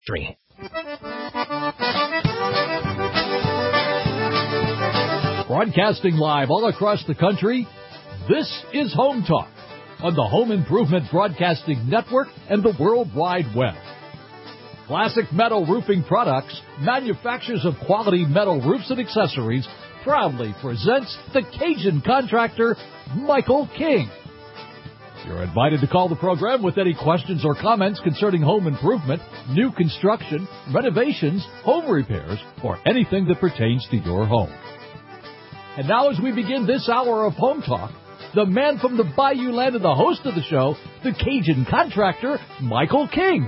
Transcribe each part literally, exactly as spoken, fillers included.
Broadcasting live all across the country, this is Home Talk on the Home Improvement Broadcasting Network and the World Wide Web. Classic Metal Roofing Products, manufacturers of quality metal roofs and accessories, proudly presents the Cajun contractor, Michael King. You're invited to call the program with any questions or comments concerning home improvement, new construction, renovations, home repairs, or anything that pertains to your home. And now as we begin this hour of Home Talk, the man from the Bayou Land and the host of the show, the Cajun contractor, Michael King.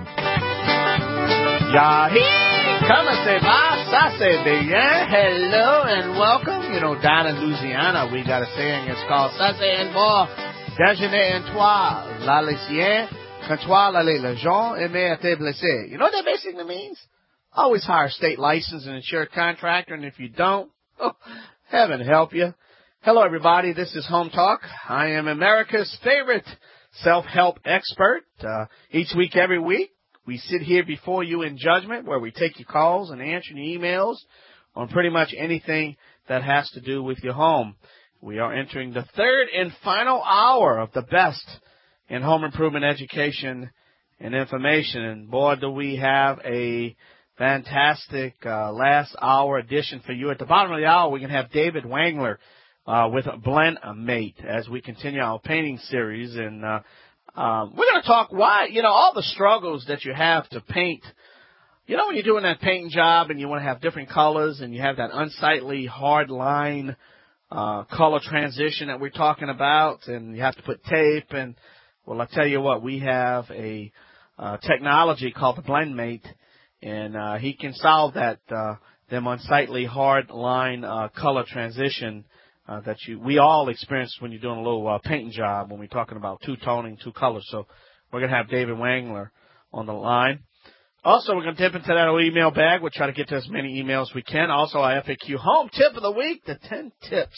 Yahi, como se va? Ça se bien. Hello and welcome. You know, down in Louisiana, we got a saying. It's called Ça se en va, déjeuner en toi, la lycien, quand toi l'aller le gens, et mais te blessé. You know what that basically means? Always hire a state licensed and insured contractor, and if you don't, oh, heaven help you. Hello, everybody. This is Home Talk. I am America's favorite self-help expert. Uh, each week, every week, we sit here before you in judgment where we take your calls and answer your emails on pretty much anything that has to do with your home. We are entering the third and final hour of the best in home improvement education and information. And, boy, do we have a fantastic uh, last hour edition for you. At the bottom of the hour, we can have David Wangler Uh, with Blend Mate as we continue our painting series. And uh, um, we're going to talk why, you know, all the struggles that you have to paint. You know, when you're doing that painting job and you want to have different colors and you have that unsightly hard line uh, color transition that we're talking about, and you have to put tape. And, well, I tell you what, we have a uh, technology called the Blend Mate, and uh, he can solve that, uh, them unsightly hard line uh, color transition Uh, that you we all experience when you're doing a little uh, painting job when we're talking about two-toning, two colors. So we're going to have David Wangler on the line. Also, we're going to dip into that email bag. We'll try to get to as many emails as we can. Also, our F A Q home tip of the week, the ten tips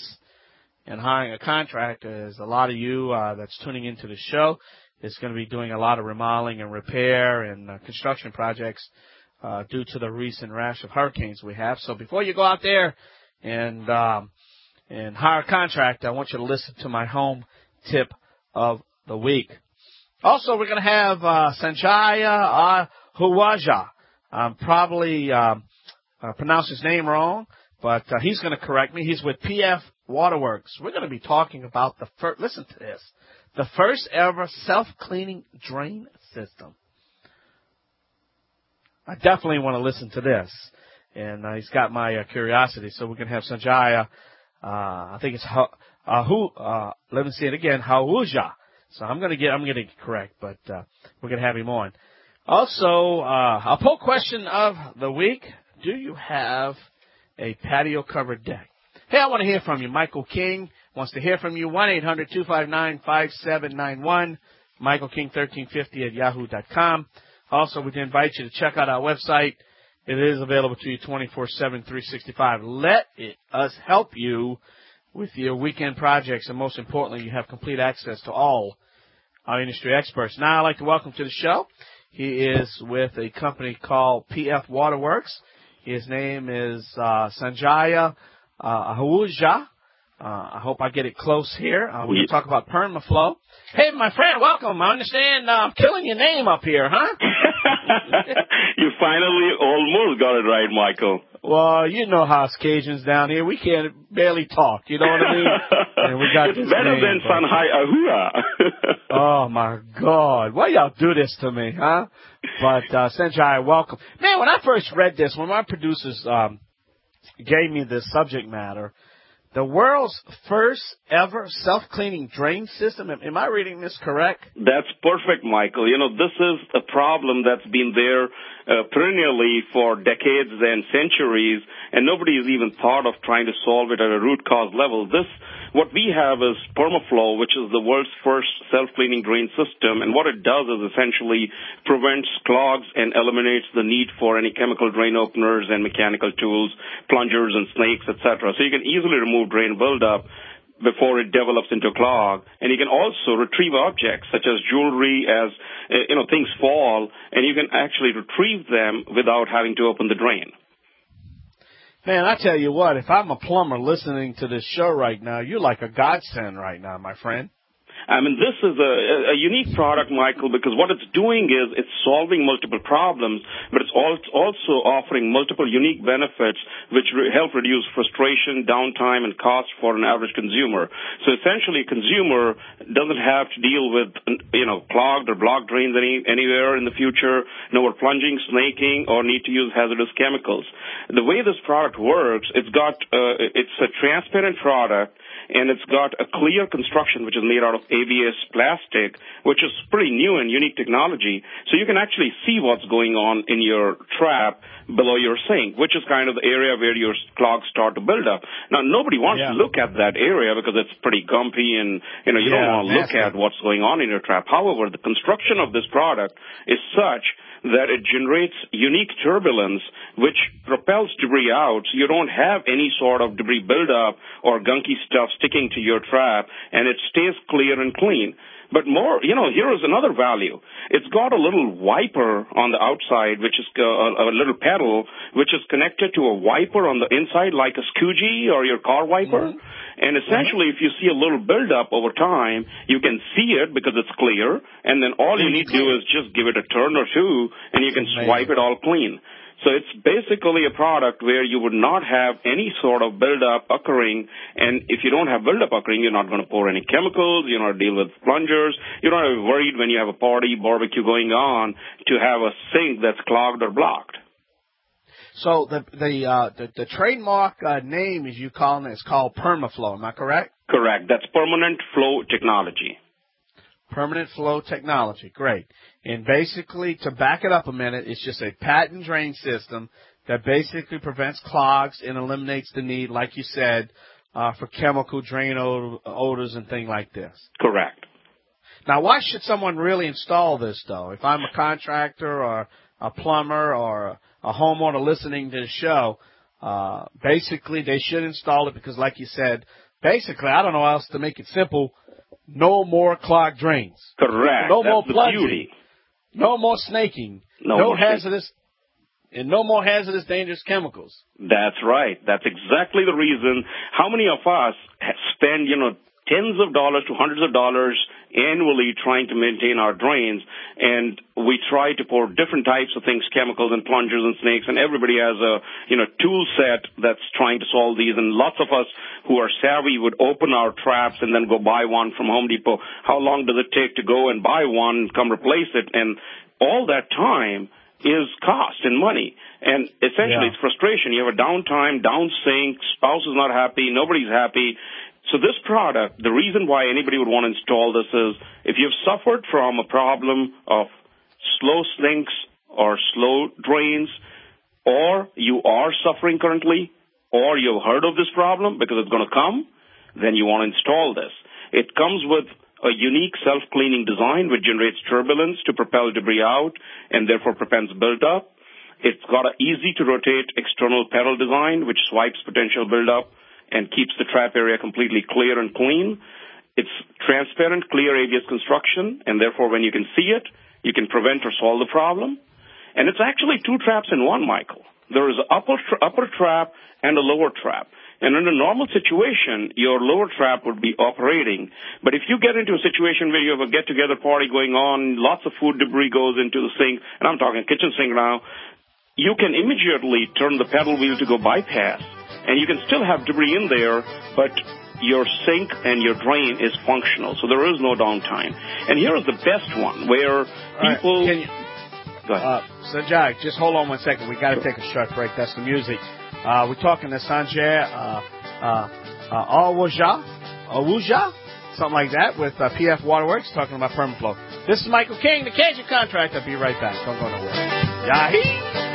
in hiring a contractor. Is a lot of you uh, that's tuning into the show is going to be doing a lot of remodeling and repair and uh, construction projects uh, due to the recent rash of hurricanes we have. So before you go out there and um, and hire a contractor, I want you to listen to my home tip of the week. Also, we're going to have uh, Sanjaya Ahuja. I'm probably um, uh, pronounced his name wrong, but uh, he's going to correct me. He's with P F Waterworks. We're going to be talking about the first, listen to this, the first ever self-cleaning drain system. I definitely want to listen to this, and uh, he's got my uh, curiosity, so we're going to have Sanjaya. Uh, I think it's ha, uh, who, uh, let me say it again, Hauja. So I'm going to get, I'm going to get correct, but, uh, we're going to have him on. Also, uh, a poll question of the week. Do you have a patio covered deck? Hey, I want to hear from you. Michael King wants to hear from you. one eight hundred two five nine five seven nine one. Michael King thirteen fifty at yahoo dot com. Also, we invite you to check out our website. It is available to you twenty-four seven, three sixty-five. Let it, us help you with your weekend projects, and most importantly, you have complete access to all our industry experts. Now, I'd like to welcome to the show. He is with a company called P F Waterworks. His name is uh, Sanjaya uh, Ahuja. Uh, I hope I get it close here. Uh, we're going to talk about PermaFlow. Hey, my friend, welcome. I understand uh, I'm killing your name up here, huh? You finally almost got it right, Michael. Well, you know how us Cajuns down here, we can't barely talk, you know what I mean? And we got it's this better name, than but... Sanjaya Ahua. Oh, my God. Why y'all do this to me, huh? But, uh, Sanjaya, welcome. Man, when I first read this, when my producers um, gave me this subject matter, the world's first ever self-cleaning drain system. Am I reading this correct? That's perfect, Michael. You know, this is a problem that's been there uh, perennially for decades and centuries, and nobody has even thought of trying to solve it at a root cause level. This, what we have is PermaFlow, which is the world's first self-cleaning drain system, and what it does is essentially prevents clogs and eliminates the need for any chemical drain openers and mechanical tools, plungers and snakes, et cetera. So you can easily remove drain buildup before it develops into a clog. And you can also retrieve objects such as jewelry, as uh, you know, things fall, and you can actually retrieve them without having to open the drain. Man, I tell you what, if I'm a plumber listening to this show right now, you're like a godsend right now, my friend. I mean, this is a, a unique product, Michael, because what it's doing is it's solving multiple problems, but it's also offering multiple unique benefits which re- help reduce frustration, downtime, and cost for an average consumer. So essentially, a consumer doesn't have to deal with, you know, clogged or blocked drains any, anywhere in the future, no more plunging, snaking, or need to use hazardous chemicals. The way this product works, it's got, uh, it's a transparent product, and it's got a clear construction which is made out of A B S plastic, which is pretty new and unique technology. So you can actually see what's going on in your trap below your sink, which is kind of the area where your clogs start to build up. Now, nobody wants yeah. to look at that area because it's pretty gumpy and, you know, you yeah, don't want to look at what's going on in your trap. However, the construction of this product is such that it generates unique turbulence which propels debris out, so you don't have any sort of debris buildup or gunky stuff sticking to your trap, and it stays clear and clean. But more, you know, here is another value. It's got a little wiper on the outside, which is a, a little pedal, which is connected to a wiper on the inside, like a squeegee or your car wiper. Mm-hmm. And essentially, if you see a little buildup over time, you can see it because it's clear, and then all you need to do is just give it a turn or two, and you can swipe it all clean. So it's basically a product where you would not have any sort of buildup occurring, and if you don't have buildup occurring, you're not going to pour any chemicals, you're not deal with plungers, you're not worried when you have a party, barbecue going on to have a sink that's clogged or blocked. So the the uh, the, the trademark uh, name, as you call it, is called PermaFlow. Am I correct? Correct. That's Permanent Flow Technology. Permanent Flow Technology. Great. And basically, to back it up a minute, it's just a patent drain system that basically prevents clogs and eliminates the need, like you said, uh, for chemical drain od- odors and things like this. Correct. Now, why should someone really install this, though? If I'm a contractor or a plumber or a homeowner listening to the show, uh, basically they should install it because, like you said, basically, I don't know how else to make it simple, no more clogged drains. Correct. No That's more the plunging. Beauty. No more snaking. No, no more hazardous and no more hazardous, dangerous chemicals. That's right. That's exactly the reason. How many of us spend, you know, tens of dollars to hundreds of dollars annually trying to maintain our drains, and we try to pour different types of things, chemicals and plungers and snakes, and everybody has a, you know, tool set that's trying to solve these, and lots of us who are savvy would open our traps and then go buy one from Home Depot. How long does it take to go and buy one, come replace it? And all that time is cost and money. And essentially yeah. it's frustration. You have a downtime, down sink, spouse is not happy, nobody's happy. So this product, the reason why anybody would want to install this is if you've suffered from a problem of slow sinks or slow drains, or you are suffering currently, or you've heard of this problem because it's going to come, then you want to install this. It comes with a unique self-cleaning design which generates turbulence to propel debris out and therefore prevents buildup. It's got an easy-to-rotate external pedal design which swipes potential buildup and keeps the trap area completely clear and clean. It's transparent, clear A B S construction, and therefore when you can see it, you can prevent or solve the problem. And it's actually two traps in one, Michael. There is an upper, tra- upper trap and a lower trap. And in a normal situation, your lower trap would be operating. But if you get into a situation where you have a get-together party going on, lots of food debris goes into the sink, and I'm talking kitchen sink now, you can immediately turn the pedal wheel to go bypass. And you can still have debris in there, but your sink and your drain is functional, so there is no downtime. And here is the best one, where people... Right. You, Go ahead. Uh, Sanjay, just hold on one second. We got to take a short break. That's the music. Uh, we're talking to Sanjay uh, uh, uh, Awaja, Awuja, something like that, with uh, P F Waterworks, talking about PermaFlow. This is Michael King, the Cajun Contractor. I'll be right back. Don't go nowhere. Yahee!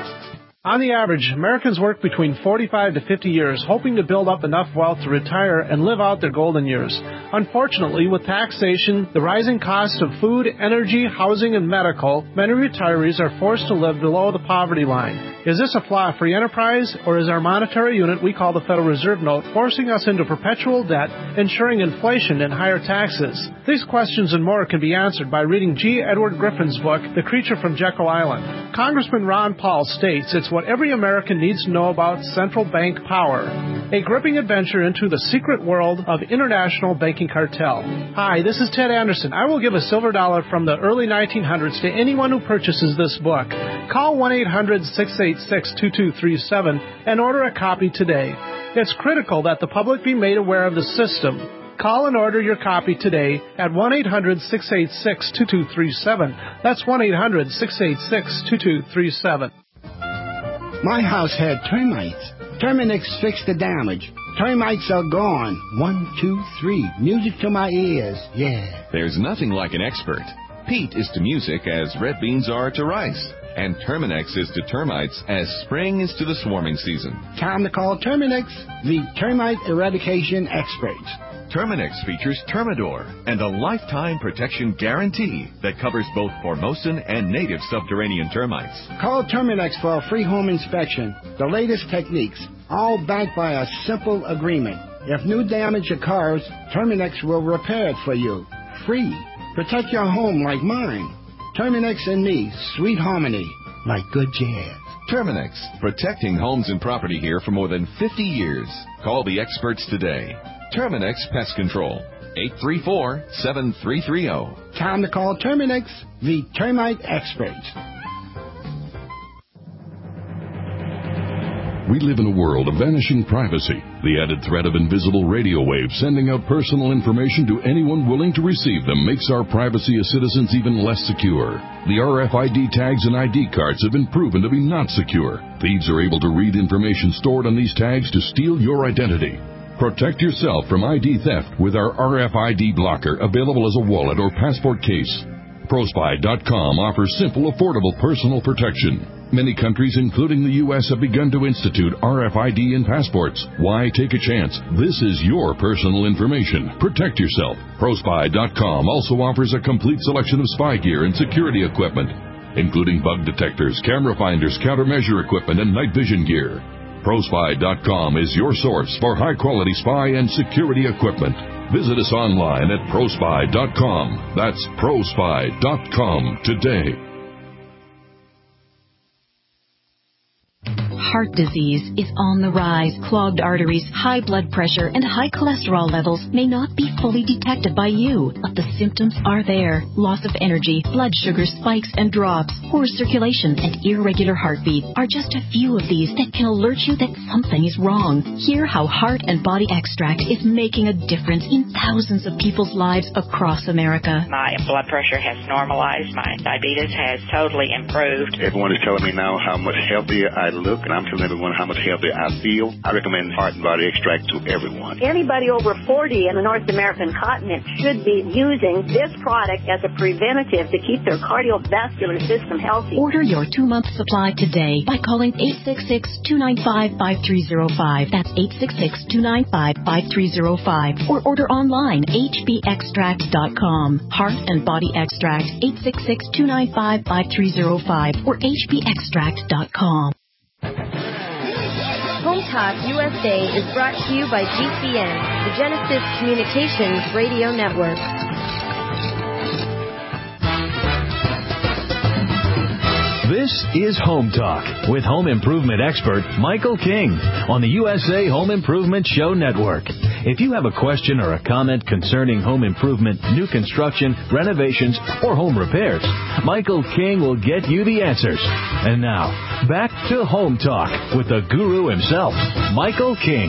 On the average, Americans work between forty-five to fifty years hoping to build up enough wealth to retire and live out their golden years. Unfortunately, with taxation, the rising cost of food, energy, housing, and medical, many retirees are forced to live below the poverty line. Is this a flaw-free enterprise, or is our monetary unit we call the Federal Reserve Note forcing us into perpetual debt, ensuring inflation and higher taxes? These questions and more can be answered by reading G. Edward Griffin's book, The Creature from Jekyll Island. Congressman Ron Paul states it's what every American needs to know about central bank power. A gripping adventure into the secret world of international banking cartel. Hi, this is Ted Anderson. I will give a silver dollar from the early nineteen hundreds to anyone who purchases this book. Call one eight hundred six eight six two two three seven and order a copy today. It's critical that the public be made aware of the system. Call and order your copy today at one eight hundred six eight six two two three seven. That's one eight hundred six eight six two two three seven. My house had termites. Terminix fixed the damage. Termites are gone. One, two, three. Music to my ears. Yeah. There's nothing like an expert. Peat is to music as red beans are to rice. And Terminix is to termites as spring is to the swarming season. Time to call Terminix, the termite eradication experts. Terminix features Termidor and a lifetime protection guarantee that covers both Formosan and native subterranean termites. Call Terminix for a free home inspection. The latest techniques, all backed by a simple agreement. If new damage occurs, Terminix will repair it for you. Free. Protect your home like mine. Terminix and me, sweet harmony, like good jazz. Terminix, protecting homes and property here for more than fifty years. Call the experts today. Terminix Pest Control, eight three four, seven three three zero. Time to call Terminix, the termite experts. We live in a world of vanishing privacy, the added threat of invisible radio waves sending out personal information to anyone willing to receive them makes our privacy as citizens even less secure. The R F I D tags and I D cards have been proven to be not secure. Thieves are able to read information stored on these tags to steal your identity. Protect yourself from I D theft with our R F I D blocker, available as a wallet or passport case. ProSpy dot com offers simple, affordable personal protection. Many countries, including the U S, have begun to institute R F I D in passports. Why take a chance? This is your personal information. Protect yourself. ProSpy dot com also offers a complete selection of spy gear and security equipment, including bug detectors, camera finders, countermeasure equipment, and night vision gear. ProSpy dot com is your source for high-quality spy and security equipment. Visit us online at ProSpy dot com. That's ProSpy dot com today. Heart disease is on the rise. Clogged arteries, high blood pressure, and high cholesterol levels may not be fully detected by you, but the symptoms are there. Loss of energy, blood sugar spikes and drops, poor circulation, and irregular heartbeat are just a few of these that can alert you that something is wrong. Hear how Heart and Body Extract is making a difference in thousands of people's lives across America. My blood pressure has normalized. My diabetes has totally improved. Everyone is telling me now how much healthier I look, and I'm telling everyone how much healthier I feel. I recommend Heart and Body Extract to everyone. Anybody over forty in the North American continent should be using this product as a preventative to keep their cardiovascular system healthy. Order your two-month supply today by calling eight six six, two nine five, five three zero five. That's eight six six, two nine five, five three zero five. Or order online, H B extract dot com. Heart and Body Extract, eight six six, two nine five, five three zero five or H B extract dot com. Home Talk U S A is brought to you by G C N, the Genesis Communications Radio Network. This is Home Talk with home improvement expert Michael King on the U S A Home Improvement Show Network. If you have a question or a comment concerning home improvement, new construction, renovations, or home repairs, Michael King will get you the answers. And now, back to Home Talk with the guru himself, Michael King.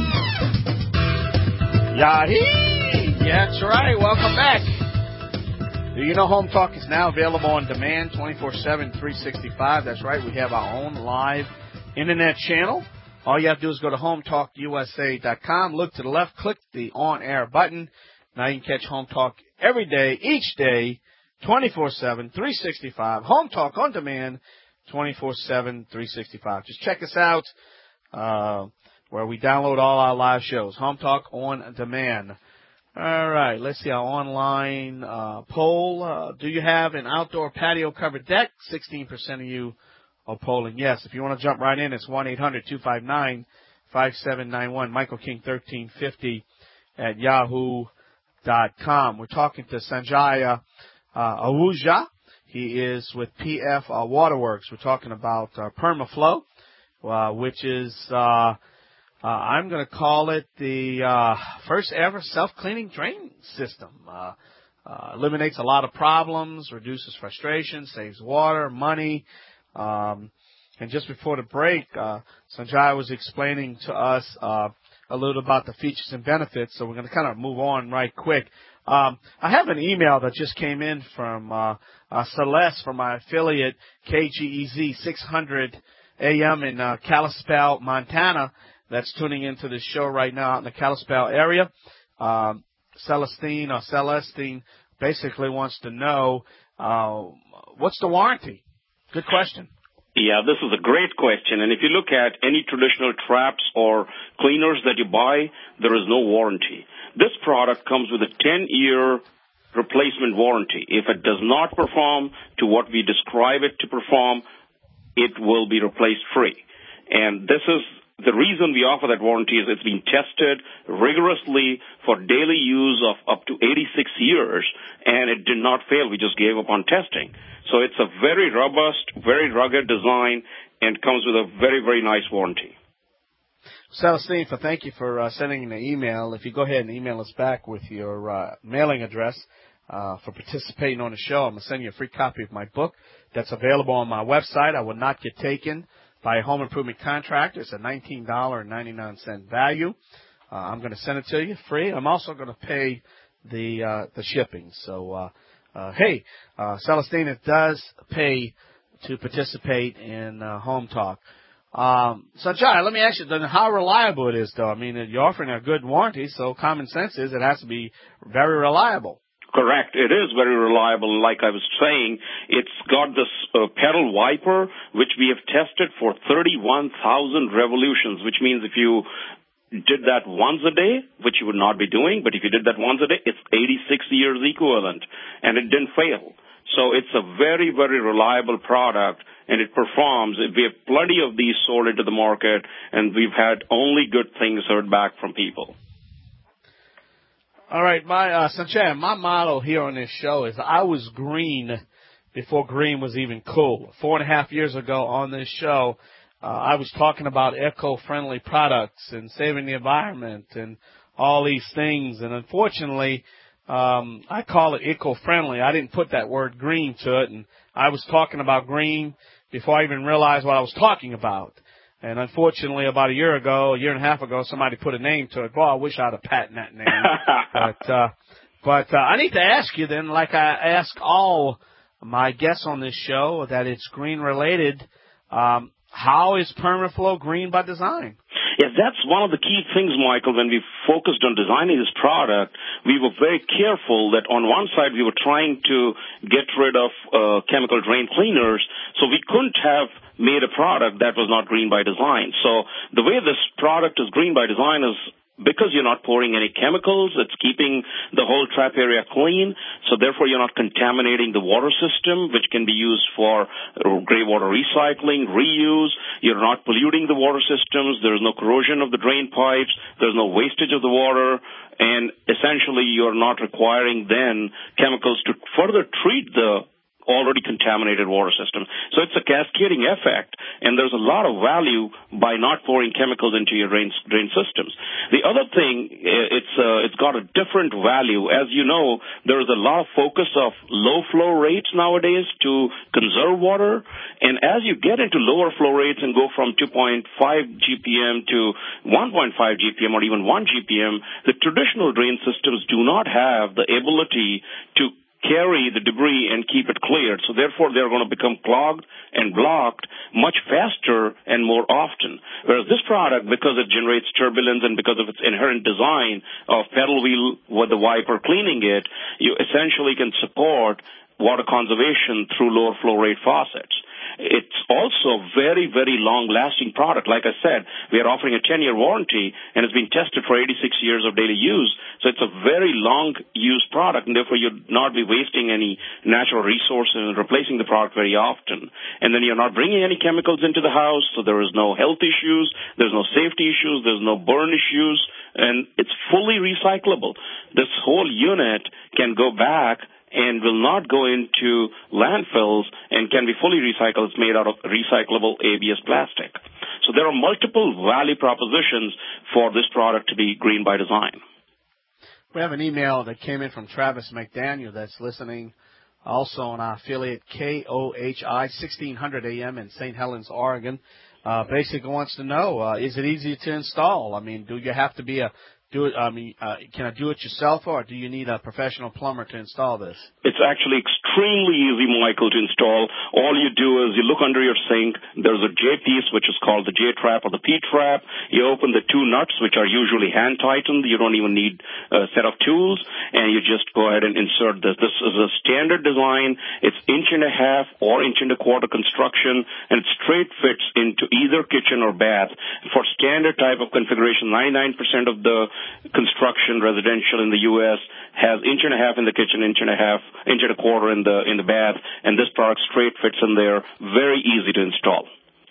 Yahee! That's right. Welcome back. You know, Home Talk is now available on demand twenty-four seven, three sixty-five. That's right. We have our own live internet channel. All you have to do is go to home talk U S A dot com. Look to the left. Click the on-air button. Now you can catch Home Talk every day, each day, twenty-four seven, three sixty-five. Home Talk on demand, twenty-four seven, three sixty-five. Just check us out uh, where we download all our live shows. Home Talk on demand. All right, let's see our online uh, poll. Uh, do you have an outdoor patio covered deck? sixteen percent of you or polling yes. If you want to jump right in, it's one eight hundred two five nine five seven nine one, Michael King thirteen fifty at yahoo dot com. We're talking to Sanjay uh, Ahuja. He is with P F uh, Waterworks. We're talking about uh, PermaFlow, uh, which is, uh, uh, I'm going to call it the uh, first ever self-cleaning drain system. Uh, uh, eliminates a lot of problems, reduces frustration, saves water, money. Um, and just before the break, uh, Sanjay was explaining to us uh, a little about the features and benefits, so we're going to kind of move on right quick. Um, I have an email that just came in from uh, uh, Celeste from my affiliate K G E Z six hundred A M in uh, Kalispell, Montana, that's tuning into the show right now out in the Kalispell area. Um, Celestine or Celestine basically wants to know uh, what's the warranty? Good question. Yeah, this is a great question. And if you look at any traditional traps or cleaners that you buy, there is no warranty. This product comes with a ten-year replacement warranty. If it does not perform to what we describe it to perform, it will be replaced free. And this is the reason we offer that warranty is it's been tested rigorously for daily use of up to eighty-six years, and it did not fail. We just gave up on testing. So it's a very robust, very rugged design and comes with a very, very nice warranty. Celestine, for thank you for uh, sending an email. If you go ahead and email us back with your uh, mailing address uh, for participating on the show, I'm going to send you a free copy of my book that's available on my website. I will not get taken by a home improvement contractor. It's a nineteen ninety-nine value. Uh, I'm going to send it to you free. I'm also going to pay the uh, the shipping. So, uh, uh, hey, uh, Celestine, it does pay to participate in uh, Home Talk. Um, Sanjay, let me ask you then how reliable it is, though. I mean, you're offering a good warranty, so common sense is it has to be very reliable. Correct. It is very reliable. Like I was saying, it's got this uh, pedal wiper, which we have tested for thirty-one thousand revolutions, which means if you did that once a day, which you would not be doing, but if you did that once a day, it's eighty-six years equivalent, and it didn't fail. So it's a very, very reliable product, and it performs. We have plenty of these sold into the market, and we've had only good things heard back from people. All right, my uh, Sanjay, my motto here on this show is I was green before green was even cool. Four and a half years ago on this show, uh, I was talking about eco-friendly products and saving the environment and all these things, and unfortunately, Um, I call it eco-friendly. I didn't put that word green to it, and I was talking about green before I even realized what I was talking about. And unfortunately, about a year ago, a year and a half ago, somebody put a name to it. Boy, I wish I'd have patented that name. but uh, but uh, I need to ask you then, like I ask all my guests on this show, that it's green-related. Um, how is PermaFlow green by design? Yes, that's one of the key things, Michael. When we focused on designing this product, we were very careful that on one side we were trying to get rid of uh, chemical drain cleaners, so we couldn't have made a product that was not green by design. So the way this product is green by design is because you're not pouring any chemicals, it's keeping the whole trap area clean, so therefore you're not contaminating the water system, which can be used for gray water recycling, reuse. You're not polluting the water systems. There's no corrosion of the drain pipes. There's no wastage of the water. And essentially you're not requiring then chemicals to further treat the already contaminated water system. So it's a cascading effect, and there's a lot of value by not pouring chemicals into your drain, drain systems. The other thing, it's uh, it's got a different value. As you know, there is a lot of focus of low flow rates nowadays to conserve water, and as you get into lower flow rates and go from two point five G P M to one point five G P M or even one G P M, the traditional drain systems do not have the ability to carry the debris and keep it cleared. So therefore, they're going to become clogged and blocked much faster and more often. Whereas this product, because it generates turbulence and because of its inherent design of pedal wheel with the wiper cleaning it, you essentially can support water conservation through lower flow rate faucets. It's also a very, very long-lasting product. Like I said, we are offering a ten-year warranty, and it's been tested for eighty-six years of daily use. So it's a very long-use product, and therefore you'll not be wasting any natural resources and replacing the product very often. And then you're not bringing any chemicals into the house, so there is no health issues, there's no safety issues, there's no burn issues, and it's fully recyclable. This whole unit can go back and will not go into landfills and can be fully recycled. It's made out of recyclable A B S plastic. So there are multiple value propositions for this product to be green by design. We have an email that came in from Travis McDaniel that's listening also on our affiliate K O H I sixteen hundred A M in Saint Helens, Oregon. Uh, basically wants to know, uh, is it easy to install? I mean, do you have to be a Do it. I mean, uh, can I do it yourself, or do you need a professional plumber to install this? It's actually extremely easy, Michael, to install. All you do is you look under your sink. There's a J piece, which is called the J trap or the P trap. You open the two nuts, which are usually hand tightened. You don't even need a set of tools, and you just go ahead and insert this. This is a standard design. It's inch and a half or inch and a quarter construction, and it straight fits into either kitchen or bath. For standard type of configuration, ninety-nine percent of the construction residential in the U S has inch and a half in the kitchen, inch and a half, inch and a quarter in the in the bath, and this product straight fits in there. Very easy to install.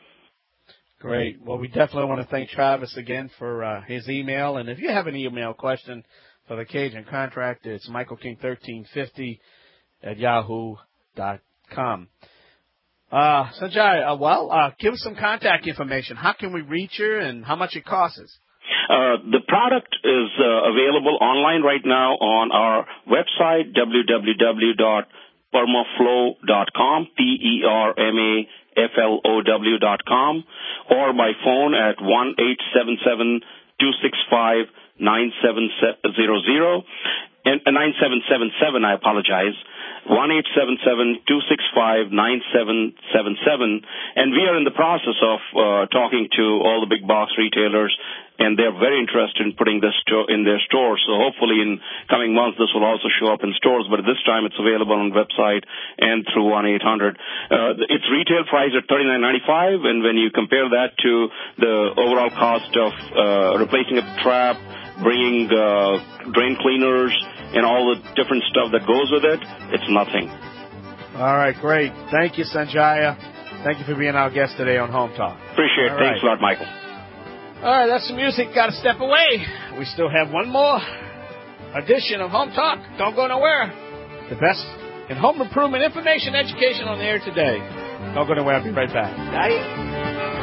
Great. Well, we definitely want to thank Travis again for uh, his email. And if you have an email question for the Cajun Contractor, it's michael king thirteen fifty at yahoo dot com. Uh, Sanjay, uh, well, uh, give us some contact information. How can we reach you, and how much it costs us? Uh, the product is uh, available online right now on our website, w w w dot permaflow dot com, P E R M A F L O W dot com, or by phone at one eight seven seven, two six five, nine seven zero zero, and uh, nine seven seven seven, I apologize. one eight seven seven, two six five, nine seven seven seven, and we are in the process of uh, talking to all the big box retailers, and they're very interested in putting this to, in their stores. So hopefully in coming months this will also show up in stores, but at this time it's available on the website and through one eight hundred. Uh, its retail price at thirty-nine ninety-five, and when you compare that to the overall cost of uh, replacing a trap, bringing uh, drain cleaners, and all the different stuff that goes with it, it's nothing. All right, great. Thank you, Sanjaya. Thank you for being our guest today on Home Talk. Appreciate it. All Thanks right. a lot, Michael. All right, that's the music. Got to step away. We still have one more edition of Home Talk. Don't go nowhere. The best in home improvement information, education on the air today. Don't go nowhere. I'll be right back. Bye.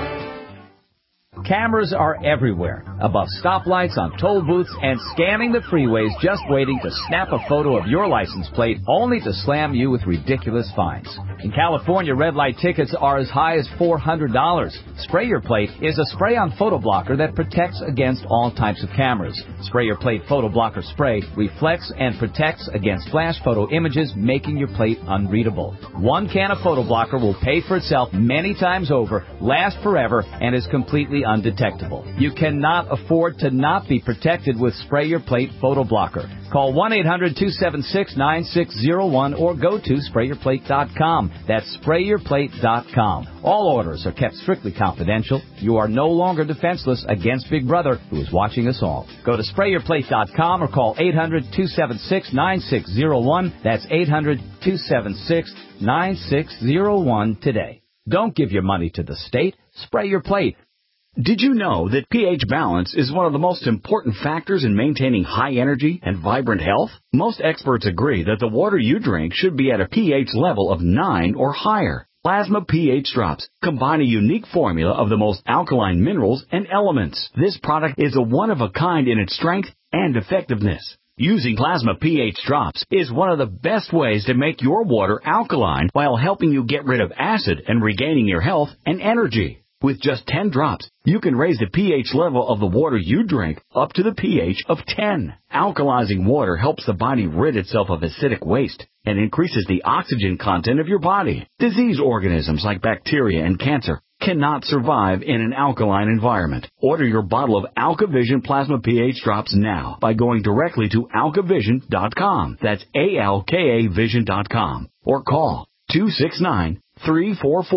Cameras are everywhere, above stoplights, on toll booths, and scanning the freeways, just waiting to snap a photo of your license plate, only to slam you with ridiculous fines. In California, red light tickets are as high as four hundred dollars. Spray Your Plate is a spray-on photo blocker that protects against all types of cameras. Spray Your Plate photo blocker spray reflects and protects against flash photo images, making your plate unreadable. One can of photo blocker will pay for itself many times over, last forever, and is completely undetectable. You cannot afford to not be protected with Spray Your Plate photo blocker. Call one eight hundred, two seven six, nine six zero one or go to spray your plate dot com. That's spray your plate dot com. All orders are kept strictly confidential. You are no longer defenseless against Big Brother, who is watching us all. Go to spray your plate dot com or call eight hundred, two seven six, nine six zero one. That's eight hundred, two seven six, nine six zero one today. Don't give your money to the state. Spray Your Plate. Did you know that pH balance is one of the most important factors in maintaining high energy and vibrant health? Most experts agree that the water you drink should be at a pH level of nine or higher. Plasma pH Drops combine a unique formula of the most alkaline minerals and elements. This product is a one-of-a-kind in its strength and effectiveness. Using Plasma pH Drops is one of the best ways to make your water alkaline while helping you get rid of acid and regaining your health and energy. With just ten drops, you can raise the pH level of the water you drink up to the pH of ten. Alkalizing water helps the body rid itself of acidic waste and increases the oxygen content of your body. Disease organisms like bacteria and cancer cannot survive in an alkaline environment. Order your bottle of AlkaVision Plasma pH Drops now by going directly to alka vision dot com. That's A L K A vision dot com. Or call two six nine, three four four,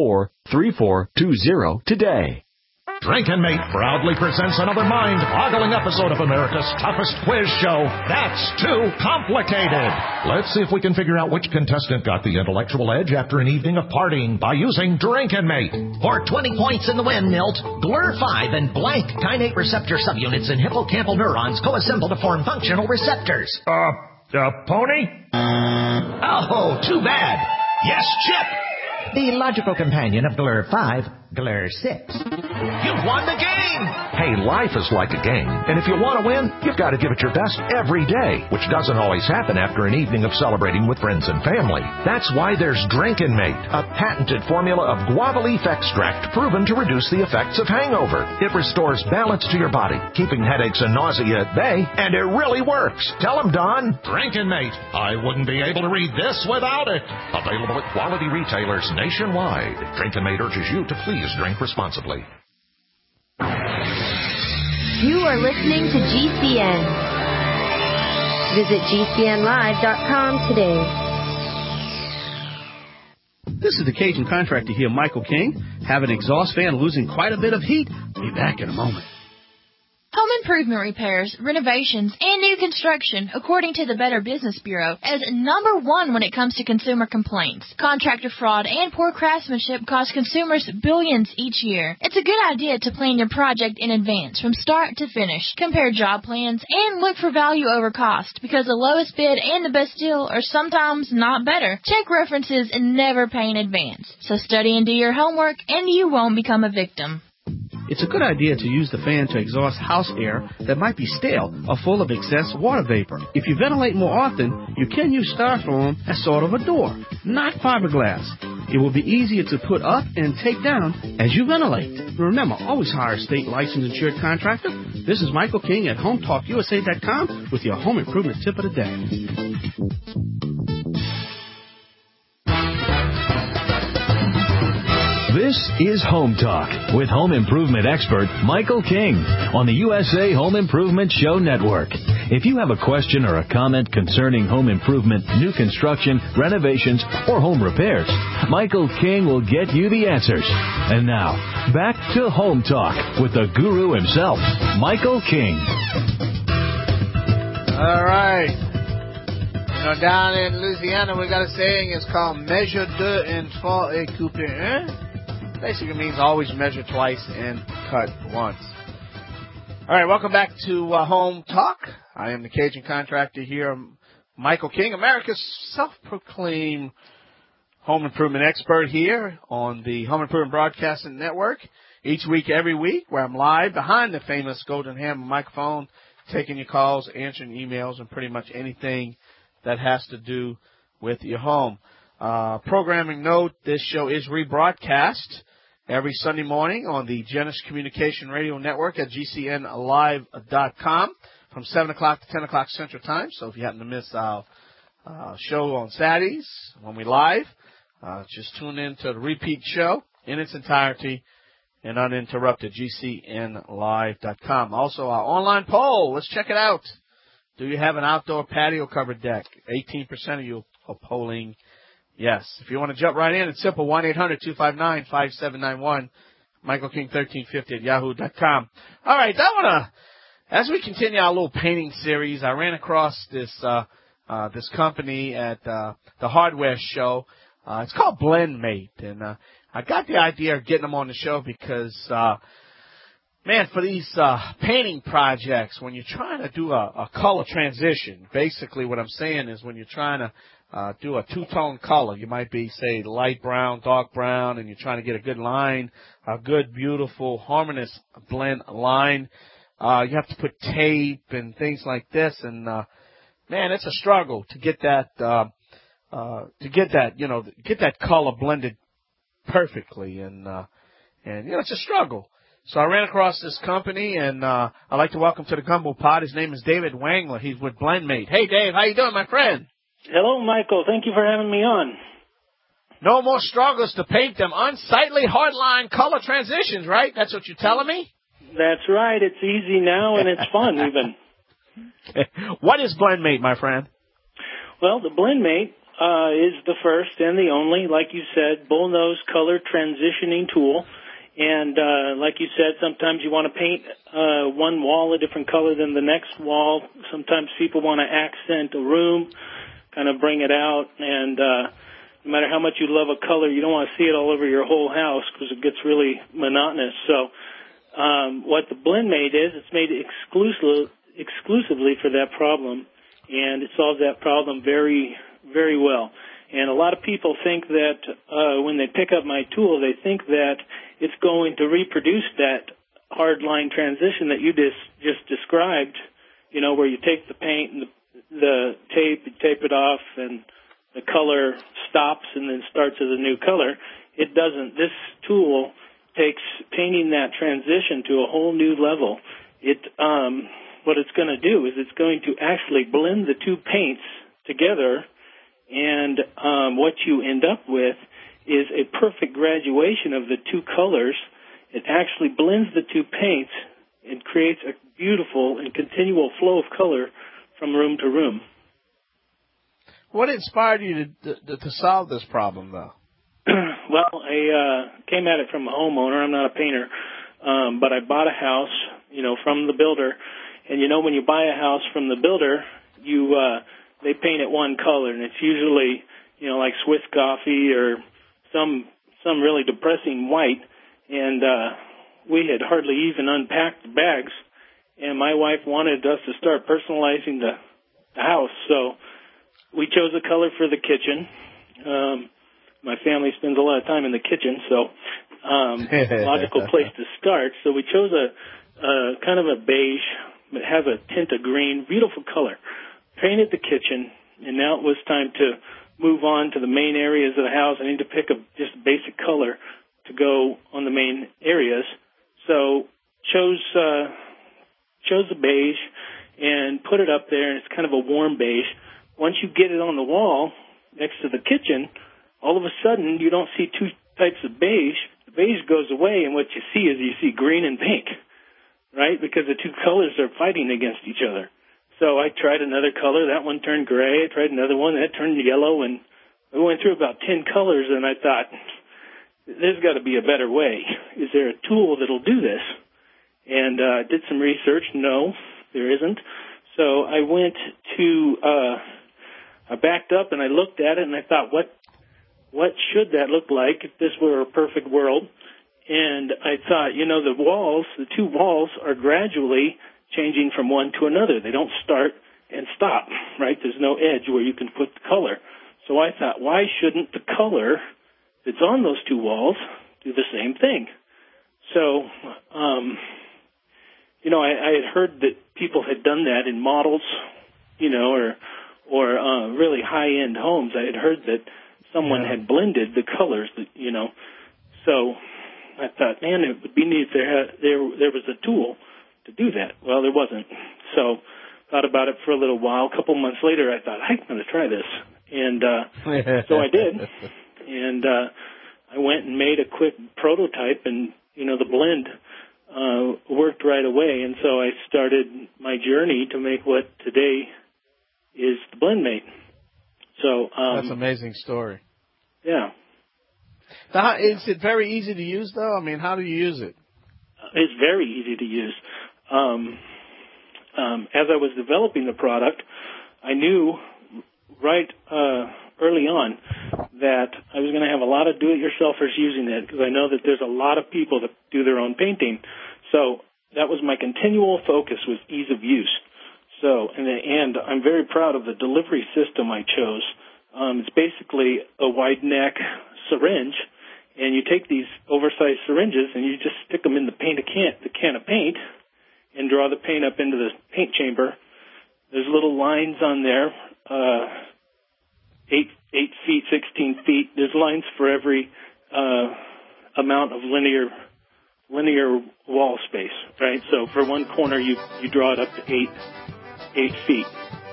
three four two zero today. Drink and Mate proudly presents another mind-boggling episode of America's toughest quiz show. That's Too Complicated. Let's see if we can figure out which contestant got the intellectual edge after an evening of partying by using Drink and Mate. For twenty points in the win, Milt, G L R five and blank kainate receptor subunits in hippocampal neurons co-assemble to form functional receptors. Uh, uh, pony? Oh, too bad. Yes, Chip. The logical companion of G L R five, G L R six. You've won the game! Hey, life is like a game, and if you want to win, you've got to give it your best every day, which doesn't always happen after an evening of celebrating with friends and family. That's why there's Drinkin' Mate, a patented formula of guava leaf extract proven to reduce the effects of hangover. It restores balance to your body, keeping headaches and nausea at bay, and it really works. Tell them, Don. Drinkin' Mate. I wouldn't be able to read this without it. Available at quality retailers nationwide. Drinkin' Mate urges you to please drink responsibly. You are listening to G C N. Visit G C N live dot com today. This is the Cajun contractor here, Michael King. Have an exhaust fan losing quite a bit of heat? Be back in a moment. Home improvement repairs, renovations, and new construction, according to the Better Business Bureau, is number one when it comes to consumer complaints. Contractor fraud and poor craftsmanship cost consumers billions each year. It's a good idea to plan your project in advance, from start to finish. Compare job plans and look for value over cost, because the lowest bid and the best deal are sometimes not better. Check references and never pay in advance. So study and do your homework, and you won't become a victim. It's a good idea to use the fan to exhaust house air that might be stale or full of excess water vapor. If you ventilate more often, you can use styrofoam as sort of a door, not fiberglass. It will be easier to put up and take down as you ventilate. Remember, always hire a state licensed insured contractor. This is Michael King at home talk U S A dot com with your home improvement tip of the day. This is Home Talk with home improvement expert Michael King on the U S A Home Improvement Show Network. If you have a question or a comment concerning home improvement, new construction, renovations, or home repairs, Michael King will get you the answers. And now, back to Home Talk with the guru himself, Michael King. All right. You know, down in Louisiana, we got a saying. It's called measure deux and fois et couper un. Basically means always measure twice and cut once. All right, welcome back to uh, Home Talk. I am the Cajun contractor here, Michael King, America's self-proclaimed home improvement expert here on the Home Improvement Broadcasting Network. Each week, every week, where I'm live behind the famous Golden Hammer microphone, taking your calls, answering emails, and pretty much anything that has to do with your home. Uh, programming note, this show is rebroadcast every Sunday morning on the Genesis Communication Radio Network at G C N live dot com from seven o'clock to ten o'clock Central Time. So if you happen to miss our uh, show on Saturdays when we live, uh, just tune in to the repeat show in its entirety and uninterrupted, G C N live dot com. Also, our online poll, let's check it out. Do you have an outdoor patio covered deck? eighteen percent of you are polling yes. If you want to jump right in, it's simple, one eight hundred two five nine five seven nine one, Michael King thirteen fifty at yahoo dot com. All right, I want to, as we continue our little painting series, I ran across this uh, uh, this company at uh, the hardware show. Uh, it's called BlendMate, and uh, I got the idea of getting them on the show because, uh, man, for these uh, painting projects, when you're trying to do a, a color transition, basically what I'm saying is when you're trying to Uh, do a two-tone color. You might be, say, light brown, dark brown, and you're trying to get a good line, a good, beautiful, harmonious blend line. Uh, you have to put tape and things like this, and uh, man, it's a struggle to get that, uh, uh, to get that, you know, get that color blended perfectly, and uh, and you know, it's a struggle. So I ran across this company, and uh, I'd like to welcome to the Gumbo Pod. His name is David Wangler. He's with BlendMate. Hey, Dave, how you doing, my friend? Hello, Michael. Thank you for having me on. No more struggles to paint them unsightly hardline color transitions, right? That's what you're telling me? That's right. It's easy now, and it's fun, even. What is BlendMate, my friend? Well, the BlendMate uh, is the first and the only, like you said, bullnose color transitioning tool. And uh, like you said, sometimes you want to paint uh, one wall a different color than the next wall. Sometimes people want to accent a room, kind of bring it out. And uh, no matter how much you love a color, you don't want to see it all over your whole house because it gets really monotonous. So um, what the BlendMate is, it's made exclusive, exclusively for that problem, and it solves that problem very, very well. And a lot of people think that uh, when they pick up my tool, they think that it's going to reproduce that hard line transition that you just, just described, you know, where you take the paint and the, the tape, you tape it off, and the color stops and then starts as a new color. It doesn't. This tool takes painting that transition to a whole new level. It, um, what it's going to do is it's going to actually blend the two paints together, and um, what you end up with is a perfect graduation of the two colors. It actually blends the two paints and creates a beautiful and continual flow of color from room to room. What inspired you to, to, to solve this problem, though? Well, I uh, came at it from a homeowner. I'm not a painter, um, but I bought a house, you know, from the builder. And, you know, when you buy a house from the builder, you uh, they paint it one color, and it's usually, you know, like Swiss coffee or some some really depressing white. And uh, we had hardly even unpacked the bags, and my wife wanted us to start personalizing the, the house. So we chose a color for the kitchen. Um, my family spends a lot of time in the kitchen, so um, logical place to start. So we chose a, a kind of a beige, but has a tint of green, beautiful color. Painted the kitchen, and now it was time to move on to the main areas of the house. I need to pick a just basic color to go on the main areas. So chose uh, chose the beige and put it up there, and it's kind of a warm beige. Once you get it on the wall next to the kitchen, all of a sudden you don't see two types of beige. The beige goes away, and what you see is you see green and pink, right? Because the two colors are fighting against each other. So I tried another color. That one turned gray. I tried another one. That turned yellow. And we went through about ten colors, and I thought, there's got to be a better way. Is there a tool that'll do this? And I uh, did some research. No, there isn't. So I went to, uh, I backed up, and I looked at it, and I thought, what what should that look like if this were a perfect world? And I thought, you know, the walls, the two walls are gradually changing from one to another. They don't start and stop, right? There's no edge where you can put the color. So I thought, why shouldn't the color that's on those two walls do the same thing? So, um, you know, I, I had heard that people had done that in models, you know, or or uh, really high-end homes. I had heard that someone yeah. had blended the colors, that, you know. So I thought, man, it would be neat if there, had, there, there was a tool to do that. Well, there wasn't. So thought about it for a little while. A couple months later, I thought, I'm going to try this. And uh, so I did. And uh, I went and made a quick prototype, and, you know, the blend uh, worked right away. And so I started my journey to make what today is the BlendMate. So um, that's an amazing story. Yeah. Now, how, is it very easy to use, though? I mean, how do you use it? It's very easy to use. Um, um, as I was developing the product, I knew right uh, early on that I was going to have a lot of do-it-yourselfers using it, because I know that there's a lot of people that do their own painting. So that was my continual focus, was ease of use. So, and, and I'm very proud of the delivery system I chose. Um, it's basically a wide neck syringe, and you take these oversized syringes and you just stick them in the paint a can, the can of paint, and draw the paint up into the paint chamber. There's little lines on there, uh, eight eight feet, sixteen feet. There's lines for every uh, amount of linear linear wall space, right? So for one corner, you you draw it up to eight eight feet.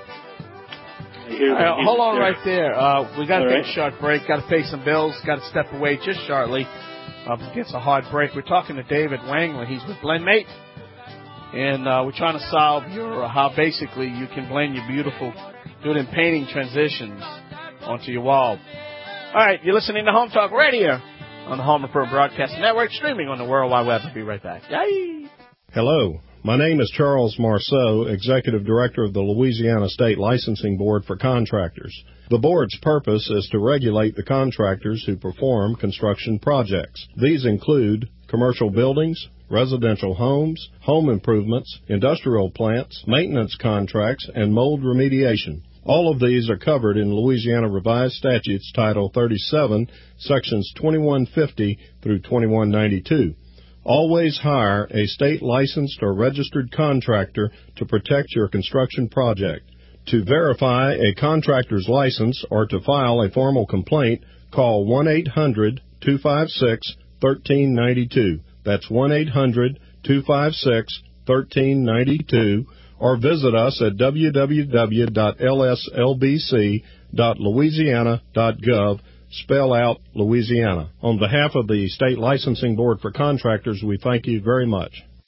Uh, hold on there. right there. Uh, we got to take right. a short break. Got to pay some bills. Got to step away just shortly. Uh, it's a hard break. We're talking to David Wangler. He's with BlendMate, and uh, we're trying to solve your uh, how basically you can blend your beautiful, do it in painting transitions onto your wall. All right, you're listening to Home Talk Radio on the Home Improvement Broadcast Network, streaming on the World Wide Web. I'll be right back. Yay! Hello. My name is Charles Marceau, Executive Director of the Louisiana State Licensing Board for Contractors. The board's purpose is to regulate the contractors who perform construction projects. These include commercial buildings, residential homes, home improvements, industrial plants, maintenance contracts, and mold remediation. All of these are covered in Louisiana Revised Statutes Title thirty-seven, Sections twenty-one fifty through twenty-one ninety-two. Always hire a state-licensed or registered contractor to protect your construction project. To verify a contractor's license or to file a formal complaint, call one eight hundred two five six one three nine two. That's one eight hundred two five six one three nine two, or visit us at w w w dot l s l b c dot louisiana dot gov. Spell out Louisiana. On behalf of the State Licensing Board for Contractors, we thank you very much.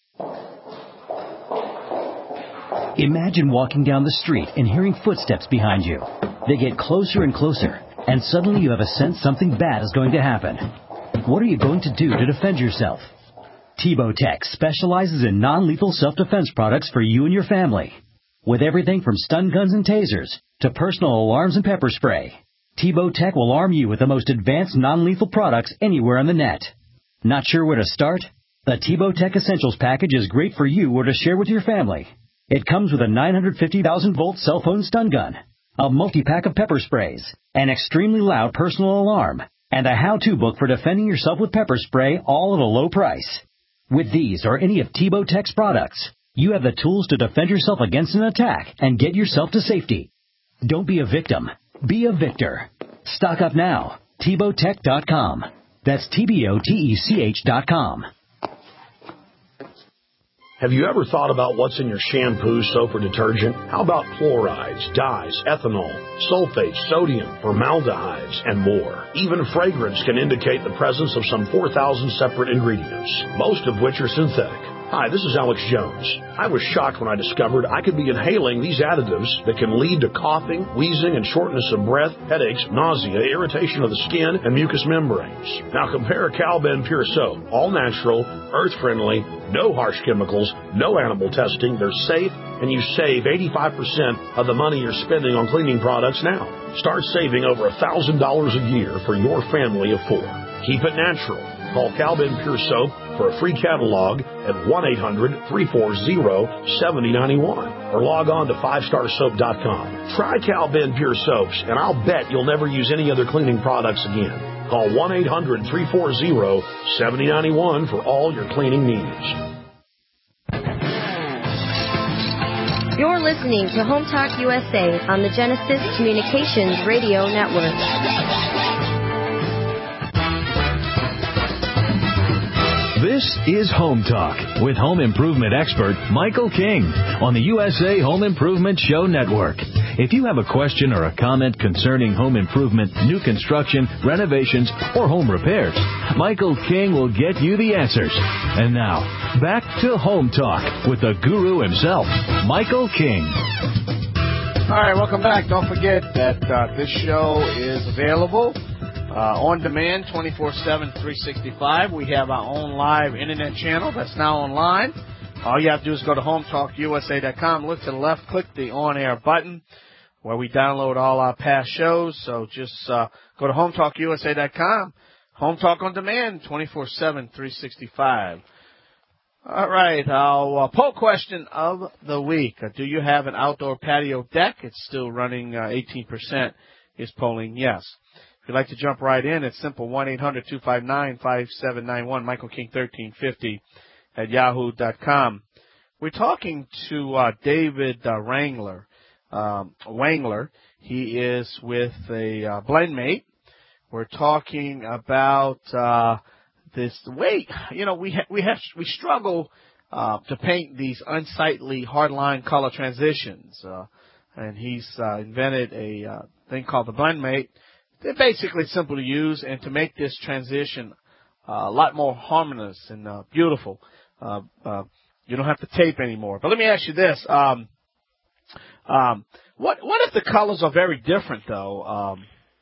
Imagine walking down the street and hearing footsteps behind you. They get closer and closer, and suddenly you have a sense something bad is going to happen. What are you going to do to defend yourself? T-Bowtech specializes in non-lethal self-defense products for you and your family. With everything from stun guns and tasers to personal alarms and pepper spray, T-Bowtech will arm you with the most advanced non-lethal products anywhere on the net. Not sure where to start? The T-Bowtech Essentials package is great for you or to share with your family. It comes with a nine hundred fifty thousand volt cell phone stun gun, a multi-pack of pepper sprays, an extremely loud personal alarm, and a how-to book for defending yourself with pepper spray, all at a low price. With these or any of T-Bowtech's products, you have the tools to defend yourself against an attack and get yourself to safety. Don't be a victim. Be a victor. Stock up now. T bowtech dot com. That's T B O T E C H dot com. Have you ever thought about what's in your shampoo, soap, or detergent? How about fluorides, dyes, ethanol, sulfates, sodium, formaldehydes, and more? Even fragrance can indicate the presence of some four thousand separate ingredients, most of which are synthetic. Hi, this is Alex Jones. I was shocked when I discovered I could be inhaling these additives that can lead to coughing, wheezing, and shortness of breath, headaches, nausea, irritation of the skin, and mucous membranes. Now compare Calben Pure Soap, all natural, earth-friendly, no harsh chemicals, no animal testing. They're safe, and you save eighty-five percent of the money you're spending on cleaning products now. Start saving over one thousand dollars a year for your family of four. Keep it natural. Call Calben Pure Soap for a free catalog at one eight hundred three four zero seven zero nine one or log on to five star soap dot com. Try Calben Pure Soaps, and I'll bet you'll never use any other cleaning products again. Call one eight hundred three four zero seven zero nine one for all your cleaning needs. You're listening to Home Talk U S A on the Genesis Communications Radio Network. This is Home Talk with home improvement expert Michael King on the U S A Home Improvement Show Network. If you have a question or a comment concerning home improvement, new construction, renovations, or home repairs, Michael King will get you the answers. And now, back to Home Talk with the guru himself, Michael King. All right, welcome back. Don't forget that uh, this show is available Uh, on demand, twenty-four seven, three sixty-five. We have our own live internet channel that's now online. All you have to do is go to home talk U S A dot com, look to the left, click the on-air button where we download all our past shows. So just uh, go to home talk U S A dot com. Home Talk on demand, twenty-four seven, three sixty-five. All right, our uh, poll question of the week. Uh, do you have an outdoor patio deck? It's still running uh, eighteen percent is polling yes. If you'd like to jump right in, it's simple, one eight hundred two five nine five seven nine one, Michael King thirteen fifty at yahoo dot com. We're talking to uh, David uh, Wrangler. Um, Wangler. He is with a uh, BlendMate. We're talking about uh, this way, you know, we ha- we have we struggle uh, to paint these unsightly hardline color transitions, uh, and he's uh, invented a uh, thing called the BlendMate. They're basically simple to use, and to make this transition uh, a lot more harmonious and uh, beautiful, uh, uh, you don't have to tape anymore. But let me ask you this: um, um, what what if the colors are very different, though? Um,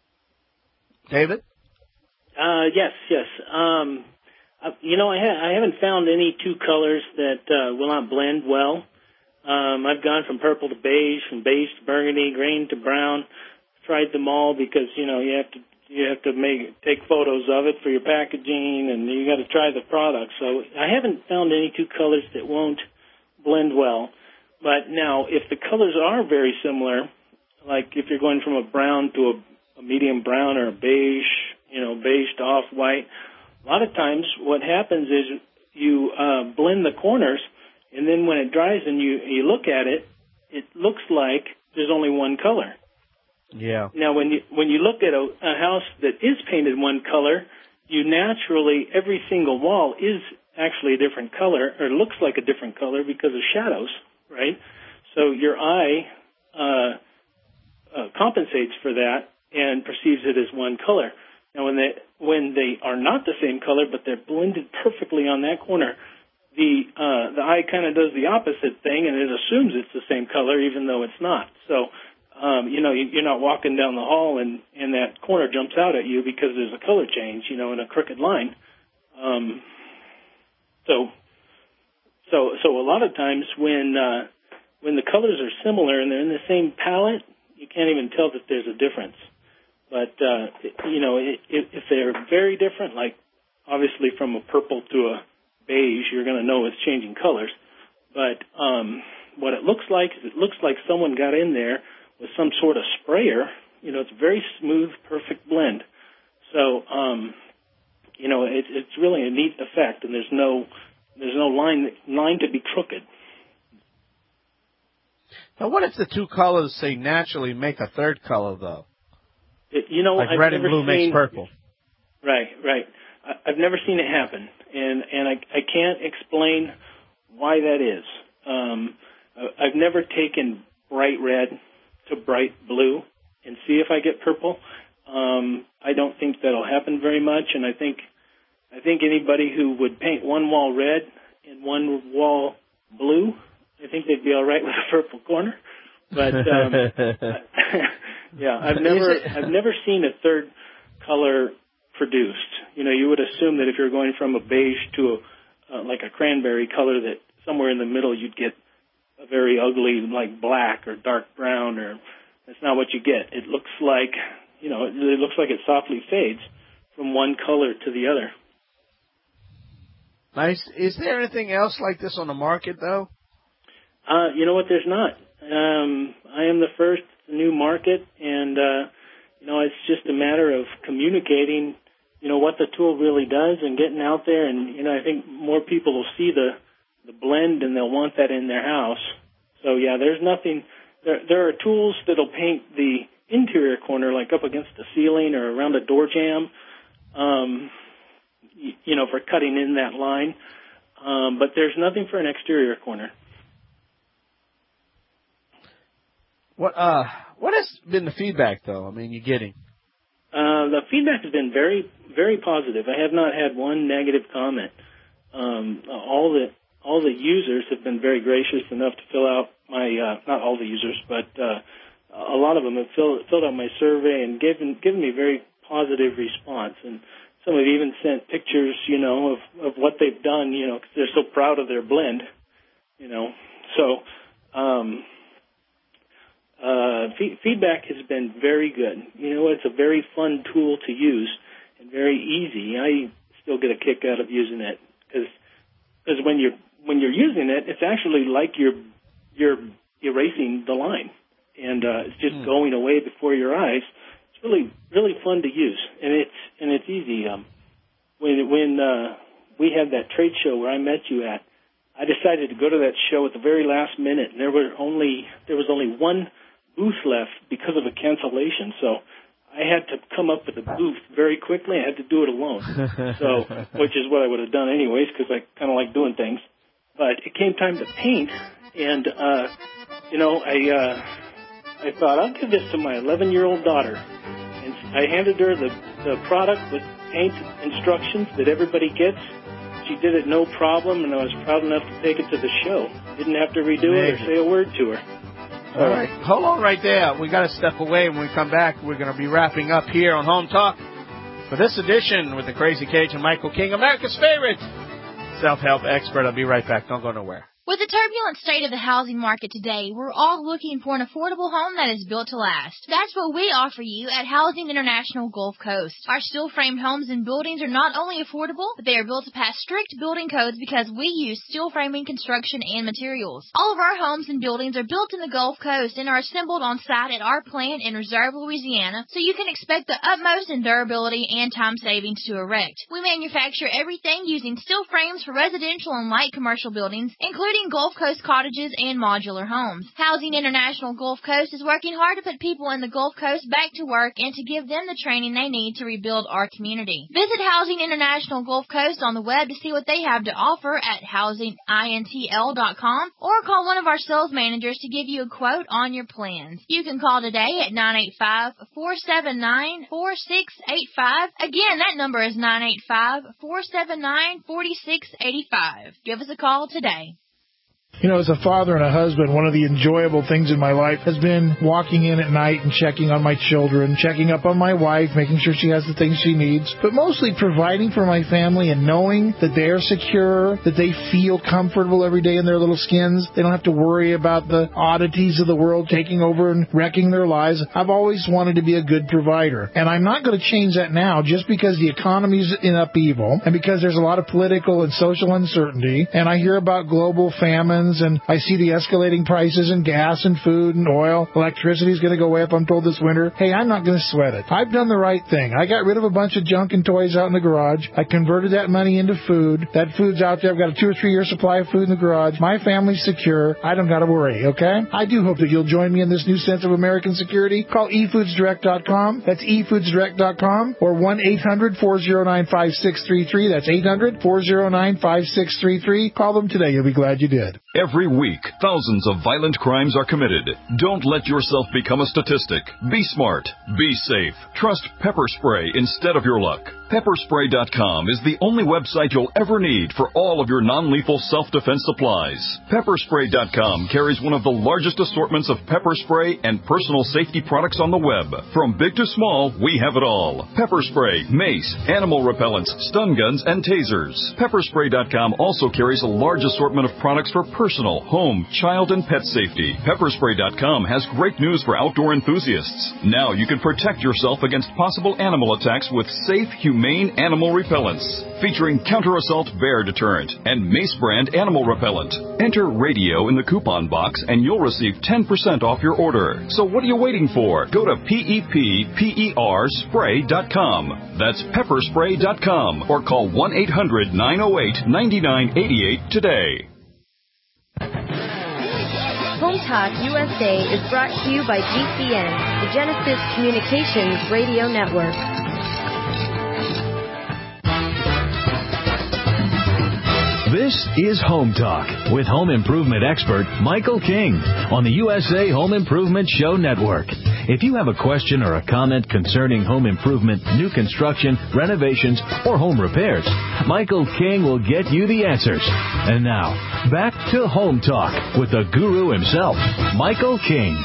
David? Uh, yes, yes. Um, uh, you know, I, ha- I haven't found any two colors that uh, will not blend well. Um, I've gone from purple to beige, from beige to burgundy, green to brown. Tried them all because you know you have to you have to make take photos of it for your packaging, and you got to try the product. So I haven't found any two colors that won't blend well. But now, if the colors are very similar, like if you're going from a brown to a, a medium brown or a beige, you know, beige to off-white, a lot of times what happens is you uh, blend the corners, and then when it dries and you, you look at it, it looks like there's only one color. Yeah. Now, when you when you look at a, a house that is painted one color, you naturally, every single wall is actually a different color, or looks like a different color because of shadows, right? So your eye uh, uh, compensates for that and perceives it as one color. Now, when they when they are not the same color, but they're blended perfectly on that corner, the uh, the eye kind of does the opposite thing, and it assumes it's the same color, even though it's not. So, um, you know, you, you're not walking down the hall and, and that corner jumps out at you because there's a color change, you know, in a crooked line. Um, so, so, so a lot of times when uh, when the colors are similar and they're in the same palette, you can't even tell that there's a difference. But, uh, you know, if, if they're very different, like obviously from a purple to a beige, you're going to know it's changing colors. But um, what it looks like is it looks like someone got in there with some sort of sprayer. You know, it's a very smooth, perfect blend. So, um, you know, it, it's really a neat effect, and there's no there's no line line to be crooked. Now, what if the two colors, say, naturally make a third color, though? It, you know, like I've red and blue seen, makes purple. Right, right. I, I've never seen it happen, and and I, I can't explain why that is. Um, I've never taken bright red to bright blue and see if I get purple. Um, I don't think that'll happen very much, and I think I think anybody who would paint one wall red and one wall blue, I think they'd be all right with a purple corner. But um, yeah, I've never I've never seen a third color produced. You know, you would assume that if you're going from a beige to a uh, like a cranberry color, that somewhere in the middle you'd get a very ugly like black or dark brown, or that's not what you get. It looks like, you know, it, it looks like it softly fades from one color to the other. Nice. Is there anything else like this on the market, though? Uh, you know what? There's not. Um, I am the first new market, and, uh, you know, it's just a matter of communicating, you know, what the tool really does and getting out there. And, you know, I think more people will see the, the blend and they'll want that in their house. So, yeah, there's nothing. There, there are tools that'll paint the interior corner, like up against the ceiling or around a door jamb, um, you, you know, for cutting in that line. Um, but there's nothing for an exterior corner. What uh, what has been the feedback, though? I mean, you're getting? Uh, the feedback has been very, very positive. I have not had one negative comment. Um, all the all the users have been very gracious enough to fill out my, uh, not all the users, but uh, a lot of them have filled, filled out my survey and given given me very positive response. And some have even sent pictures, you know, of, of what they've done, you know, because they're so proud of their blend, you know. So, um, Uh, f- feedback has been very good. You know, it's a very fun tool to use and very easy. I still get a kick out of using it because because when you're when you're using it, it's actually like you're you're erasing the line, and uh, it's just mm. going away before your eyes. It's really really fun to use, and it's and it's easy. Um, when when uh, we had that trade show where I met you at, I decided to go to that show at the very last minute, and there were only there was only one booth left because of a cancellation, so I had to come up with a booth very quickly. I had to do it alone, so which is what I would have done anyways because I kind of like doing things. But it came time to paint, and uh, you know, I uh, I thought I'll give this to my eleven-year-old daughter, and I handed her the the product with paint instructions that everybody gets. She did it no problem, and I was proud enough to take it to the show. Didn't have to redo Amazing. it or say a word to her. All right. Hold on right there. We got to step away. When we come back, we're going to be wrapping up here on Home Talk for this edition with the Crazy Cajun Michael King, America's favorite self-help expert. I'll be right back. Don't go nowhere. With the turbulent state of the housing market today, we're all looking for an affordable home that is built to last. That's what we offer you at Housing International Gulf Coast. Our steel-framed homes and buildings are not only affordable, but they are built to pass strict building codes because we use steel framing construction and materials. All of our homes and buildings are built in the Gulf Coast and are assembled on site at our plant in Reserve, Louisiana, so you can expect the utmost in durability and time savings to erect. We manufacture everything using steel frames for residential and light commercial buildings, including Gulf Coast cottages and modular homes. Housing International Gulf Coast is working hard to put people in the Gulf Coast back to work and to give them the training they need to rebuild our community. Visit Housing International Gulf Coast on the web to see what they have to offer at housing intl dot com or call one of our sales managers to give you a quote on your plans. You can call today at nine eight five, four seven nine, four six eight five. Again, that number is nine eight five, four seven nine, four six eight five. Give us a call today. You know, as a father and a husband, one of the enjoyable things in my life has been walking in at night and checking on my children, checking up on my wife, making sure she has the things she needs, but mostly providing for my family and knowing that they are secure, that they feel comfortable every day in their little skins. They don't have to worry about the oddities of the world taking over and wrecking their lives. I've always wanted to be a good provider, and I'm not going to change that now just because the economy's in upheaval and because there's a lot of political and social uncertainty, and I hear about global famine, and I see the escalating prices in gas and food and oil. Electricity is going to go way up, I'm told, this winter. Hey, I'm not going to sweat it. I've done the right thing. I got rid of a bunch of junk and toys out in the garage. I converted that money into food. That food's out there. I've got a two or three year supply of food in the garage. My family's secure. I don't got to worry, okay? I do hope that you'll join me in this new sense of American security. Call e foods direct dot com. That's e foods direct dot com or one eight hundred, four oh nine, five six three three. That's eight hundred, four oh nine, five six three three. Call them today. You'll be glad you did. Every week, thousands of violent crimes are committed. Don't let yourself become a statistic. Be smart. Be safe. Trust pepper spray instead of your luck. pepper spray dot com is the only website you'll ever need for all of your non-lethal self-defense supplies. pepper spray dot com carries one of the largest assortments of pepper spray and personal safety products on the web. From big to small, we have it all. Pepper spray, mace, animal repellents, stun guns, and tasers. pepper spray dot com also carries a large assortment of products for personal, home, child, and pet safety. pepper spray dot com has great news for outdoor enthusiasts. Now you can protect yourself against possible animal attacks with safe, humane animal repellents. Featuring counter-assault bear deterrent and Mace brand animal repellent. Enter radio in the coupon box and you'll receive ten percent off your order. So what are you waiting for? Go to P E P P E R spray dot com. That's pepper spray dot com or call one eight hundred, nine oh eight, nine nine eight eight today. Home Talk U S A is brought to you by G C N, the Genesis Communications Radio Network. This is Home Talk with home improvement expert Michael King on the U S A Home Improvement Show Network. If you have a question or a comment concerning home improvement, new construction, renovations, or home repairs, Michael King will get you the answers. And now, back to Home Talk with the guru himself, Michael King.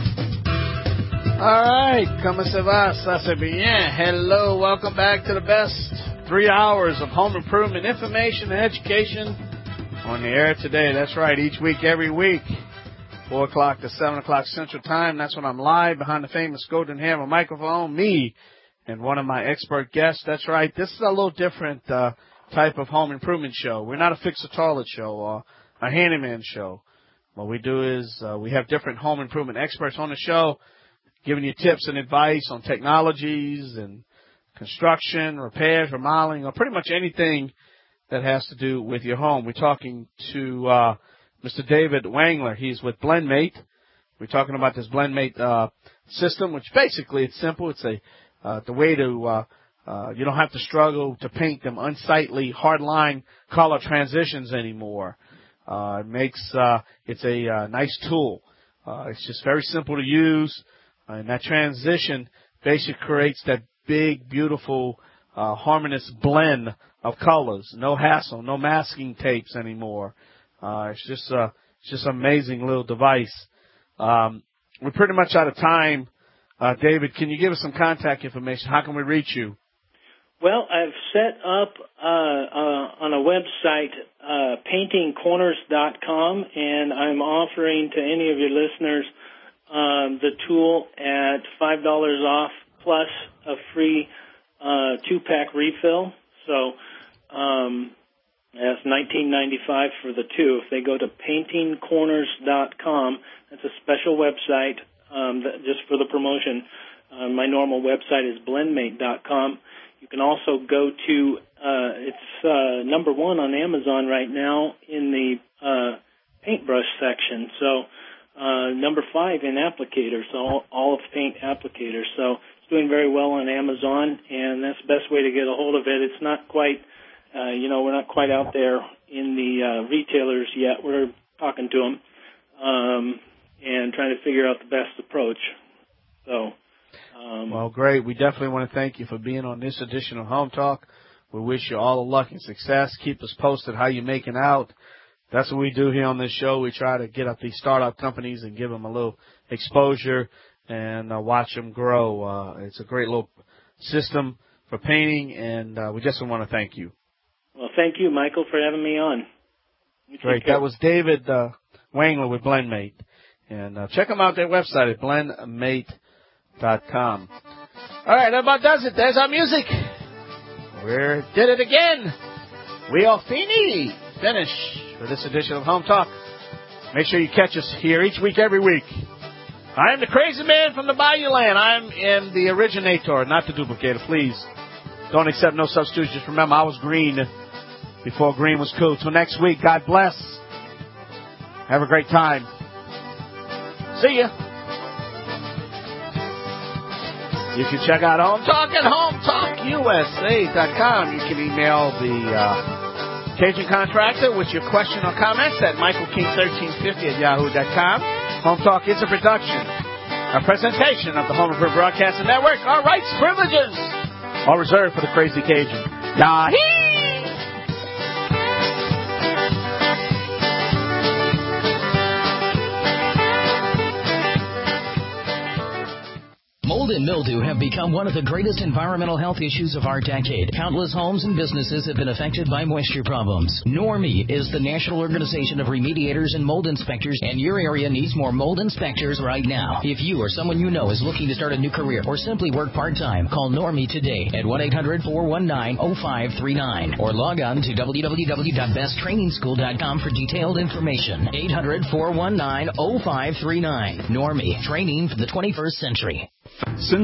All right, como se va? Ça se bien. Hello, welcome back to the best three hours of home improvement information and education on the air today. That's right, each week, every week, four o'clock to seven o'clock Central Time. That's when I'm live behind the famous Golden Hammer microphone, me and one of my expert guests. That's right, this is a little different uh, type of home improvement show. We're not a fix-a-toilet show or a handyman show. What we do is uh, we have different home improvement experts on the show giving you tips and advice on technologies and construction, repairs, remodeling, or pretty much anything that has to do with your home. We're talking to uh, Mister David Wangler. He's with BlendMate. We're talking about this BlendMate uh, system, which basically it's simple. It's a uh, the way to uh, uh, you don't have to struggle to paint them unsightly hard-line color transitions anymore. Uh, it makes uh, it's a uh, nice tool. Uh, it's just very simple to use, uh, and that transition basically creates that big, beautiful, uh, harmonious blend of colors. No hassle, no masking tapes anymore. Uh, it's just a, it's just an amazing little device. Um, we're pretty much out of time. Uh, David, can you give us some contact information? How can we reach you? Well, I've set up uh, uh, on a website, uh, painting corners dot com, and I'm offering to any of your listeners um, the tool at five dollars off plus a free uh, two-pack refill. So um, that's nineteen ninety-five for the two. If they go to painting corners dot com, that's a special website um, that, just for the promotion. Uh, my normal website is blendmate dot com. You can also go to, uh, it's uh, number one on Amazon right now in the uh, paintbrush section. So uh, number five in applicators, all, all of paint applicators. So it's doing very well on Amazon, and that's the best way to get a hold of it. It's not quite, uh, you know, we're not quite out there in the uh, retailers yet. We're talking to them um, and trying to figure out the best approach. So. Um, well, great. We definitely want to thank you for being on this edition of Home Talk. We wish you all the luck and success. Keep us posted how you're making out. That's what we do here on this show. We try to get up these startup companies and give them a little exposure and uh, watch them grow. Uh, it's a great little system for painting, and uh, we just want to thank you. Well, thank you, Michael, for having me on. You great. That was David uh, Wangler with BlendMate. And uh, check them out, their website at blendmate dot com. All right, that about does it. There's our music. We did it again. We are fini. Finish for this edition of Home Talk. Make sure you catch us here each week, every week. I am the crazy man from the Bayou Land. I'm in the originator, not the duplicator. Please don't accept no substitutes. Just remember, I was green before green was cool. Till next week, God bless. Have a great time. See ya. You can check out Home Talk at home talk U S A dot com. You can email the uh, Cajun Contractor with your question or comments at michael king thirteen fifty at yahoo dot com. Home Talk is a production, a presentation of the Home Improvement Broadcasting Network. Our rights, privileges, all reserved for the Crazy Cajun. Yahee! Mold and mildew have become one of the greatest environmental health issues of our decade. Countless homes and businesses have been affected by moisture problems. Normie is the National Organization of Remediators and Mold Inspectors, and your area needs more mold inspectors right now. If you or someone you know is looking to start a new career or simply work part-time, call Normie today at one eight hundred four one nine oh five three nine or log on to w w w dot best training school dot com for detailed information. eight hundred four one nine oh five three nine. Normie, training for the twenty-first century.